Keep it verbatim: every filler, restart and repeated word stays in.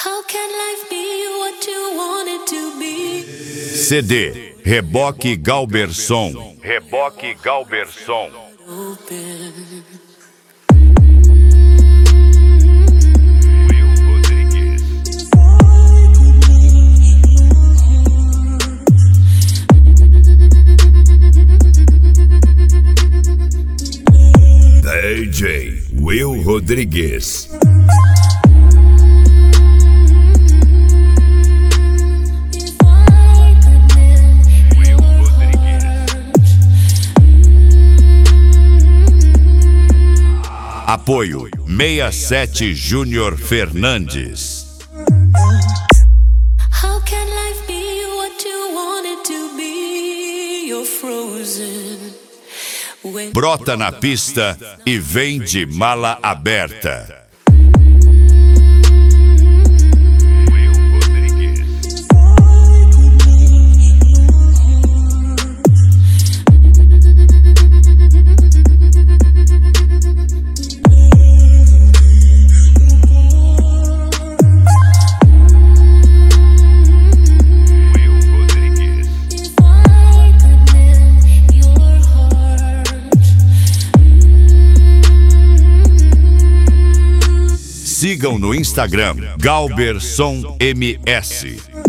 How can life be what you want it to be? C D Reboque Galberson. Reboque Galberson. Open. Will Rodrigues. D J Will Rodrigues. Apoio sessenta e sete Júnior Fernandes. How can life be what you want it to be? You're frozen. When Brota na pista e vem de mala aberta. Sigam no Instagram Galberson M S.